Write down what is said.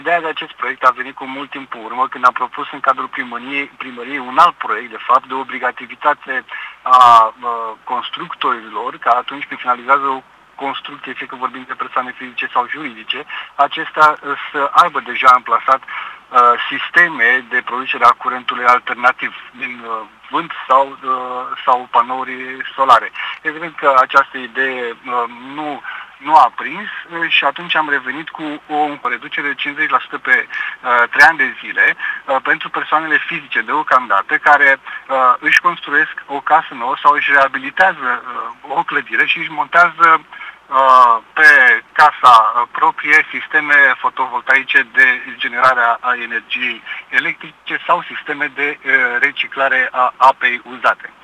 Ideea de acest proiect a venit cu mult timp în urmă, când am propus în cadrul primăriei un alt proiect, de fapt, de obligativitate a constructorilor, ca atunci când finalizează o construcție, fie că vorbim de persoane fizice sau juridice, acestea să aibă deja amplasat sisteme de producere a curentului alternativ din vânt sau panouri solare. Evident că această idee nu a prins și atunci am revenit cu o reducere de 50% pe 3 ani de zile pentru persoanele fizice deocamdată care își construiesc o casă nouă sau își reabilitează o clădire și își montează pe casa proprie sisteme fotovoltaice de generare a energiei electrice sau sisteme de reciclare a apei uzate.